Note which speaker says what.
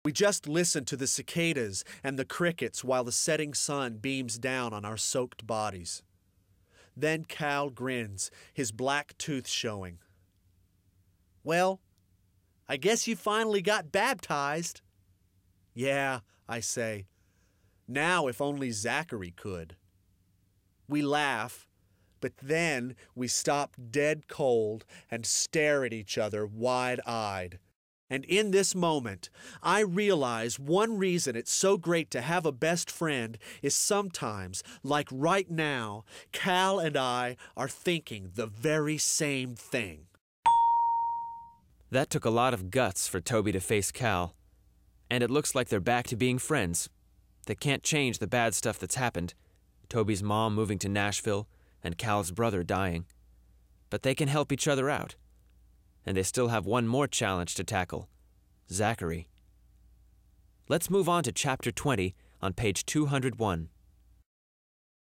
Speaker 1: We just listen to the cicadas and the crickets while the setting sun beams down on our soaked bodies. Then Cal grins, his black tooth showing. "Well, I guess you finally got baptized." "Yeah," I say. "Now if only Zachary could." We laugh, but then we stop dead cold and stare at each other wide-eyed. And in this moment, I realize one reason it's so great to have a best friend is sometimes, like right now, Cal and I are thinking the very same thing.
Speaker 2: That took a lot of guts for Toby to face Cal. And it looks like they're back to being friends. They can't change the bad stuff that's happened. Toby's mom moving to Nashville and Cal's brother dying. But they can help each other out. And they still have one more challenge to tackle, Zachary. Let's move on to Chapter 20 on page 201.